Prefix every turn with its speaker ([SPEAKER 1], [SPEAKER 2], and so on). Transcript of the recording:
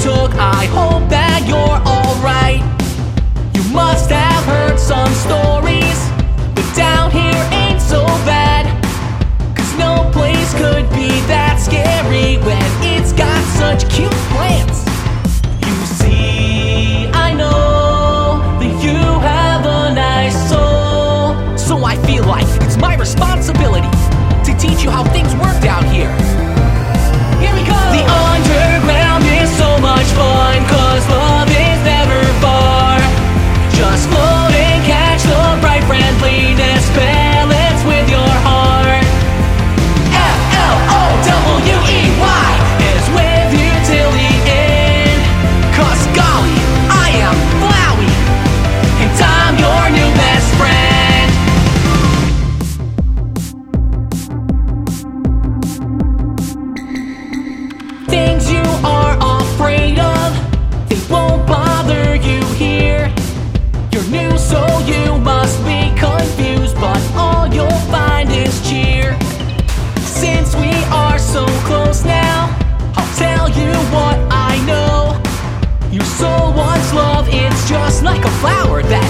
[SPEAKER 1] took. I hope that you're alright. You must have heard some stories, but down here ain't so bad. 'Cause no place could be that scary when it's got such cute plants. You see, I know that you have a nice soul, so I feel like it's my responsibility to teach you how things work down here. Here we go! The underground is so much fun, 'cause love is never far. Just float and catch the bright friendliness, balance with your heart. Flowy is with you till the end. 'Cause golly, I am Flowy, and I'm your new best friend. Things you are afraid of, they won't bother you here. You're new, so you must be confused, but all you'll find is cheer. Since we are so close now, I'll tell you what I know. Your soul wants love, it's just like a flower that